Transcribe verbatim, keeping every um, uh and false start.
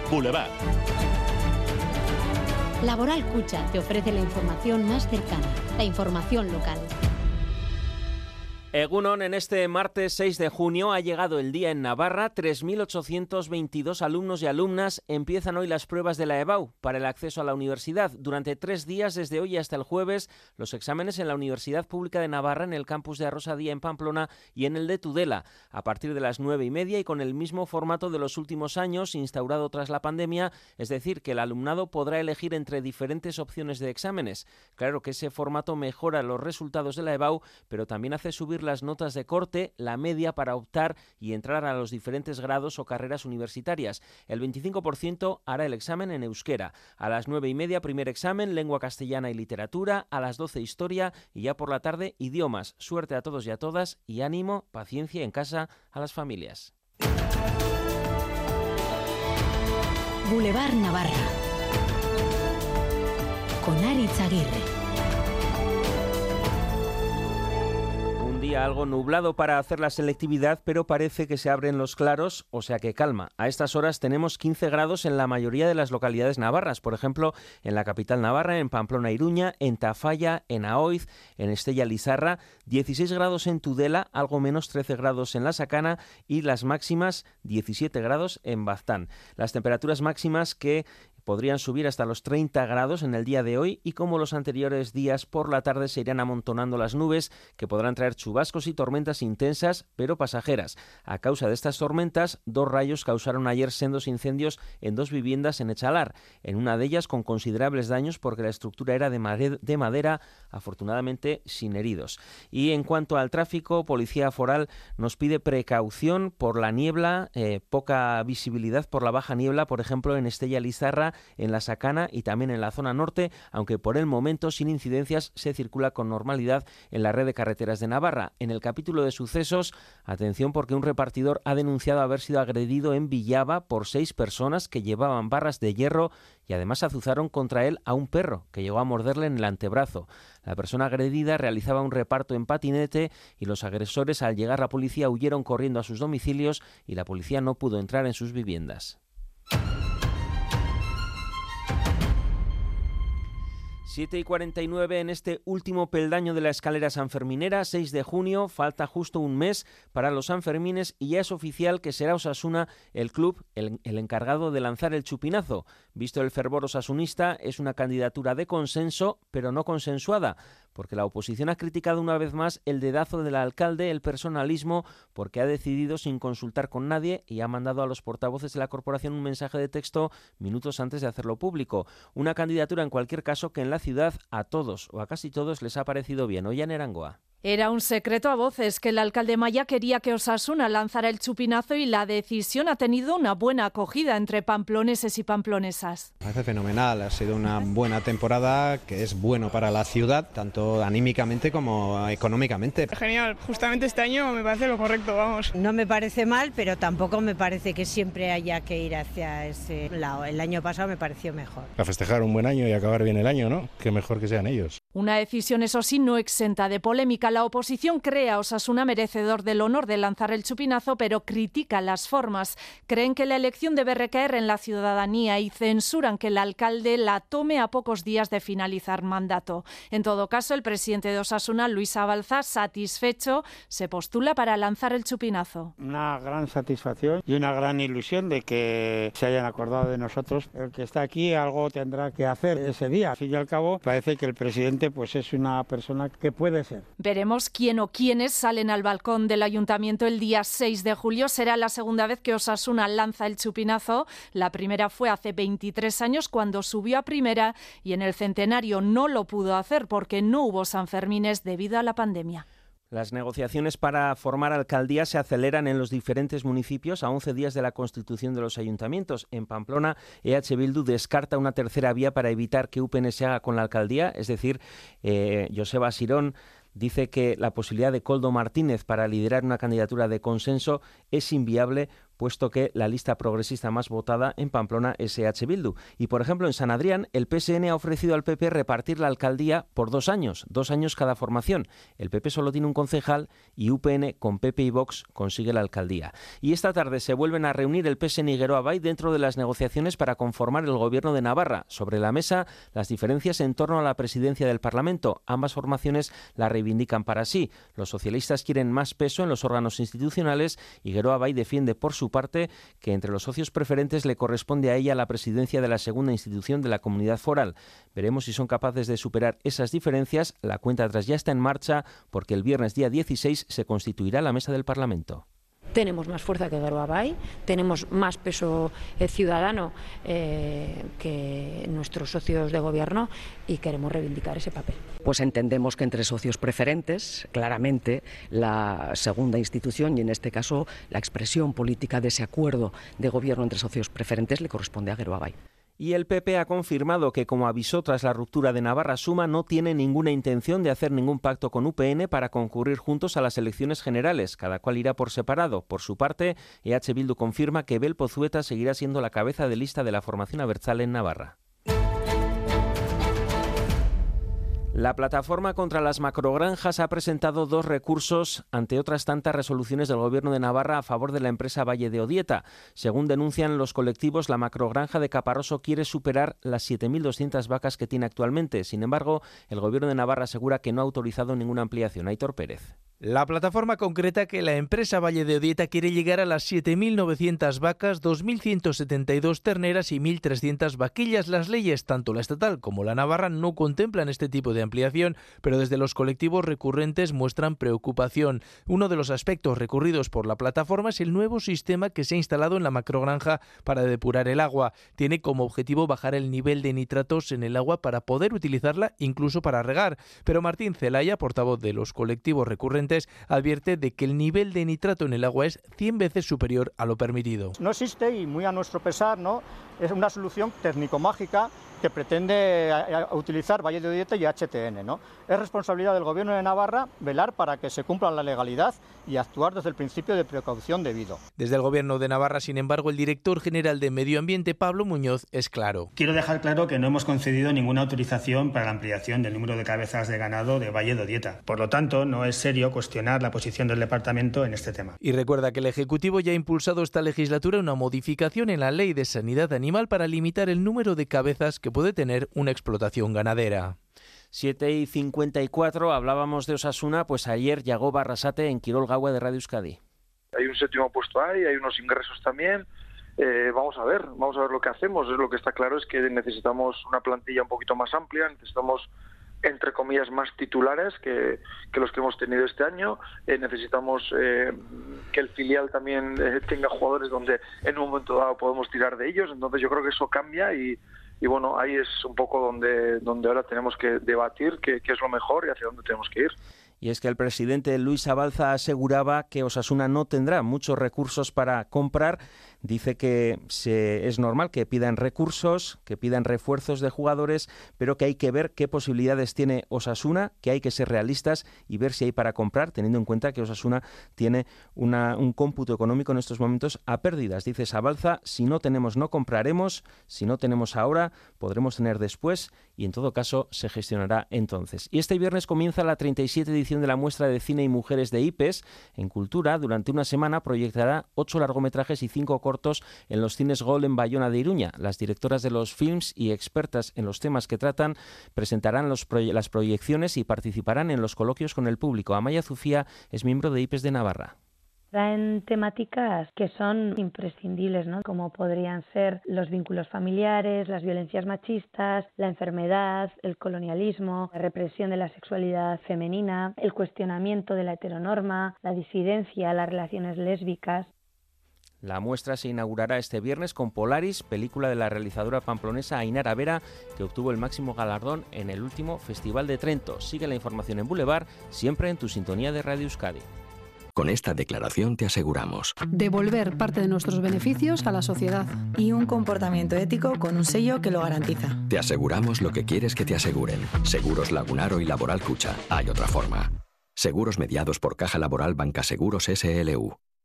Boulevard. Laboral Cucha te ofrece la información más cercana, la información local. Egunon, en este martes seis de junio ha llegado el día en Navarra. tres mil ochocientos veintidós alumnos y alumnas empiezan hoy las pruebas de la EBAU para el acceso a la universidad. Durante tres días, desde hoy hasta el jueves, los exámenes en la Universidad Pública de Navarra, en el campus de Arrosadía en Pamplona y en el de Tudela, a partir de las nueve y media y con el mismo formato de los últimos años, instaurado tras la pandemia, es decir, que el alumnado podrá elegir entre diferentes opciones de exámenes. Claro que ese formato mejora los resultados de la EBAU, pero también hace subir las notas de corte, la media, para optar y entrar a los diferentes grados o carreras universitarias. El veinticinco por ciento hará el examen en euskera. A las nueve y media, primer examen, lengua castellana y literatura. A las doce, historia. Y ya por la tarde, idiomas. Suerte a todos y a todas y ánimo, paciencia en casa a las familias. Boulevard Navarra con Aritz Aguirre. Día algo nublado para hacer la selectividad, pero parece que se abren los claros, o sea que calma. A estas horas tenemos quince grados en la mayoría de las localidades navarras, por ejemplo, en la capital navarra, en Pamplona Iruña, en Tafalla, en Aoiz, en Estella Lizarra, dieciséis grados en Tudela, algo menos trece grados en La Sacana y las máximas diecisiete grados en Baztán. Las temperaturas máximas que podrían subir hasta los treinta grados en el día de hoy y, como los anteriores días, por la tarde se irán amontonando las nubes que podrán traer chubascos y tormentas intensas pero pasajeras. A causa de estas tormentas, dos rayos causaron ayer sendos incendios en dos viviendas en Echalar, en una de ellas con considerables daños porque la estructura era de madera, de madera afortunadamente sin heridos. Y en cuanto al tráfico, Policía Foral nos pide precaución por la niebla, eh, poca visibilidad por la baja niebla, por ejemplo en Estella Lizarra, en La Sacana y también en la zona norte, aunque por el momento sin incidencias se circula con normalidad en la red de carreteras de Navarra. En el capítulo de sucesos, atención porque un repartidor ha denunciado haber sido agredido en Villava por seis personas que llevaban barras de hierro y además azuzaron contra él a un perro que llegó a morderle en el antebrazo. La persona agredida realizaba un reparto en patinete y los agresores, al llegar la policía, huyeron corriendo a sus domicilios y la policía no pudo entrar en sus viviendas. siete y cuarenta y nueve en este último peldaño de la escalera sanferminera, seis de junio, falta justo un mes para los Sanfermines y ya es oficial que será Osasuna el club, el, el encargado de lanzar el chupinazo. Visto el fervor osasunista, es una candidatura de consenso, pero no consensuada, porque la oposición ha criticado una vez más el dedazo del alcalde, el personalismo, porque ha decidido sin consultar con nadie y ha mandado a los portavoces de la corporación un mensaje de texto minutos antes de hacerlo público. Una candidatura, en cualquier caso, que en la ciudad a todos o a casi todos les ha parecido bien. Hoy en Erangoa. Era un secreto a voces que el alcalde Maya quería que Osasuna lanzara el chupinazo y la decisión ha tenido una buena acogida entre pamploneses y pamplonesas. Parece fenomenal, ha sido una buena temporada que es bueno para la ciudad, tanto anímicamente como económicamente. Genial, justamente este año me parece lo correcto, vamos. No me parece mal, pero tampoco me parece que siempre haya que ir hacia ese lado. El año pasado me pareció mejor. A festejar un buen año y acabar bien el año, ¿no? Qué mejor que sean ellos. Una decisión, eso sí, no exenta de polémica. La oposición cree a Osasuna merecedor del honor de lanzar el chupinazo, pero critica las formas. Creen que la elección debe recaer en la ciudadanía y censuran que el alcalde la tome a pocos días de finalizar mandato. En todo caso, el presidente de Osasuna, Luis Abalza, satisfecho, se postula para lanzar el chupinazo. Una gran satisfacción y una gran ilusión de que se hayan acordado de nosotros. El que está aquí algo tendrá que hacer ese día. Al fin y al cabo, parece que el presidente pues es una persona que puede ser. Veremos quién o quiénes salen al balcón del ayuntamiento el día seis de julio. Será la segunda vez que Osasuna lanza el chupinazo. La primera fue hace veintitrés años cuando subió a primera y en el centenario no lo pudo hacer porque no hubo Sanfermines debido a la pandemia. Las negociaciones para formar alcaldías se aceleran en los diferentes municipios a once días de la constitución de los ayuntamientos. En Pamplona, E H Bildu descarta una tercera vía para evitar que U P N se haga con la alcaldía, es decir, eh, Joseba Sirón dice que la posibilidad de Koldo Martínez para liderar una candidatura de consenso es inviable puesto que la lista progresista más votada en Pamplona es E H Bildu. Y, por ejemplo, en San Adrián, el P S N ha ofrecido al P P repartir la alcaldía por dos años, dos años cada formación. El P P solo tiene un concejal y U P N, con P P y Vox, consigue la alcaldía. Y esta tarde se vuelven a reunir el P S N y Geroa Bai dentro de las negociaciones para conformar el gobierno de Navarra. Sobre la mesa, las diferencias en torno a la presidencia del Parlamento. Ambas formaciones la reivindican para sí. Los socialistas quieren más peso en los órganos institucionales y Geroa Bai defiende por su parte que entre los socios preferentes le corresponde a ella la presidencia de la segunda institución de la comunidad foral. Veremos si son capaces de superar esas diferencias. La cuenta atrás ya está en marcha porque el viernes día dieciséis se constituirá la mesa del Parlamento. Tenemos más fuerza que Geroa Bai, tenemos más peso eh, ciudadano eh, que nuestros socios de gobierno y queremos reivindicar ese papel. Pues entendemos que entre socios preferentes, claramente, la segunda institución y en este caso la expresión política de ese acuerdo de gobierno entre socios preferentes le corresponde a Geroa Bai. Y el P P ha confirmado que, como avisó tras la ruptura de Navarra Suma, no tiene ninguna intención de hacer ningún pacto con U P N para concurrir juntos a las elecciones generales. Cada cual irá por separado. Por su parte, E H Bildu confirma que Bel Pozueta seguirá siendo la cabeza de lista de la formación abertzale en Navarra. La plataforma contra las macrogranjas ha presentado dos recursos ante otras tantas resoluciones del Gobierno de Navarra a favor de la empresa Valle de Odieta. Según denuncian los colectivos, la macrogranja de Caparroso quiere superar las siete mil doscientas vacas que tiene actualmente. Sin embargo, el Gobierno de Navarra asegura que no ha autorizado ninguna ampliación. Aitor Pérez. La plataforma concreta que la empresa Valle de Odieta quiere llegar a las siete mil novecientas vacas, dos mil ciento setenta y dos terneras y mil trescientas vaquillas. Las leyes, tanto la estatal como la navarra, no contemplan este tipo de ampliación, pero desde los colectivos recurrentes muestran preocupación. Uno de los aspectos recurridos por la plataforma es el nuevo sistema que se ha instalado en la macrogranja para depurar el agua. Tiene como objetivo bajar el nivel de nitratos en el agua para poder utilizarla incluso para regar. Pero Martín Zelaya, portavoz de los colectivos recurrentes, advierte de que el nivel de nitrato en el agua es cien veces superior a lo permitido. No existe, y muy a nuestro pesar, ¿no?, es una solución técnico-mágica que pretende utilizar Valle de Odieta y H T N, ¿no? Es responsabilidad del Gobierno de Navarra velar para que se cumpla la legalidad y actuar desde el principio de precaución debido. Desde el Gobierno de Navarra, sin embargo, el director general de Medio Ambiente, Pablo Muñoz, es claro. Quiero dejar claro que no hemos concedido ninguna autorización para la ampliación del número de cabezas de ganado de Valle de Odieta. Por lo tanto, no es serio cuestionar la posición del departamento en este tema. Y recuerda que el Ejecutivo ya ha impulsado esta legislatura una modificación en la Ley de Sanidad Animal para limitar el número de cabezas que puede tener una explotación ganadera. siete y cincuenta y cuatro, hablábamos de Osasuna, pues ayer llegó Barrasate en Quirol Gaua de Radio Euskadi. Hay un séptimo puesto ahí, hay unos ingresos también. Eh, vamos a ver, vamos a ver lo que hacemos. Lo que está claro es que necesitamos una plantilla un poquito más amplia, necesitamos, entre comillas, más titulares que, que los que hemos tenido este año. Eh, necesitamos eh, que el filial también eh, tenga jugadores donde en un momento dado podemos tirar de ellos. Entonces yo creo que eso cambia y, y bueno, ahí es un poco donde, donde ahora tenemos que debatir qué, qué es lo mejor y hacia dónde tenemos que ir. Y es que el presidente Luis Abalza aseguraba que Osasuna no tendrá muchos recursos para comprar. Dice que se, es normal que pidan recursos, que pidan refuerzos de jugadores, pero que hay que ver qué posibilidades tiene Osasuna, que hay que ser realistas y ver si hay para comprar, teniendo en cuenta que Osasuna tiene una, un cómputo económico en estos momentos a pérdidas. Dice Abalza, si no tenemos no compraremos, si no tenemos ahora, podremos tener después y en todo caso se gestionará entonces. Y este viernes comienza la treinta y siete edición de la muestra de cine y mujeres de IPES. En Cultura, durante una semana proyectará ocho largometrajes y cinco cortos en los cines Gol en Bayona de Iruña. Las directoras de los films y expertas en los temas que tratan presentarán los proye- las proyecciones y participarán en los coloquios con el público. Amaya Zufía es miembro de IPES de Navarra. Traen temáticas que son imprescindibles, ¿no? Como podrían ser los vínculos familiares, las violencias machistas, la enfermedad, el colonialismo, la represión de la sexualidad femenina, el cuestionamiento de la heteronorma, la disidencia, las relaciones lésbicas. La muestra se inaugurará este viernes con Polaris, película de la realizadora pamplonesa Ainara Vera, que obtuvo el máximo galardón en el último Festival de Trento. Sigue la información en Boulevard, siempre en tu sintonía de Radio Euskadi. Con esta declaración te aseguramos devolver parte de nuestros beneficios a la sociedad y un comportamiento ético con un sello que lo garantiza. Te aseguramos lo que quieres que te aseguren. Seguros Lagunaro y Laboral Cucha. Hay otra forma. Seguros mediados por Caja Laboral Banca Seguros S L U.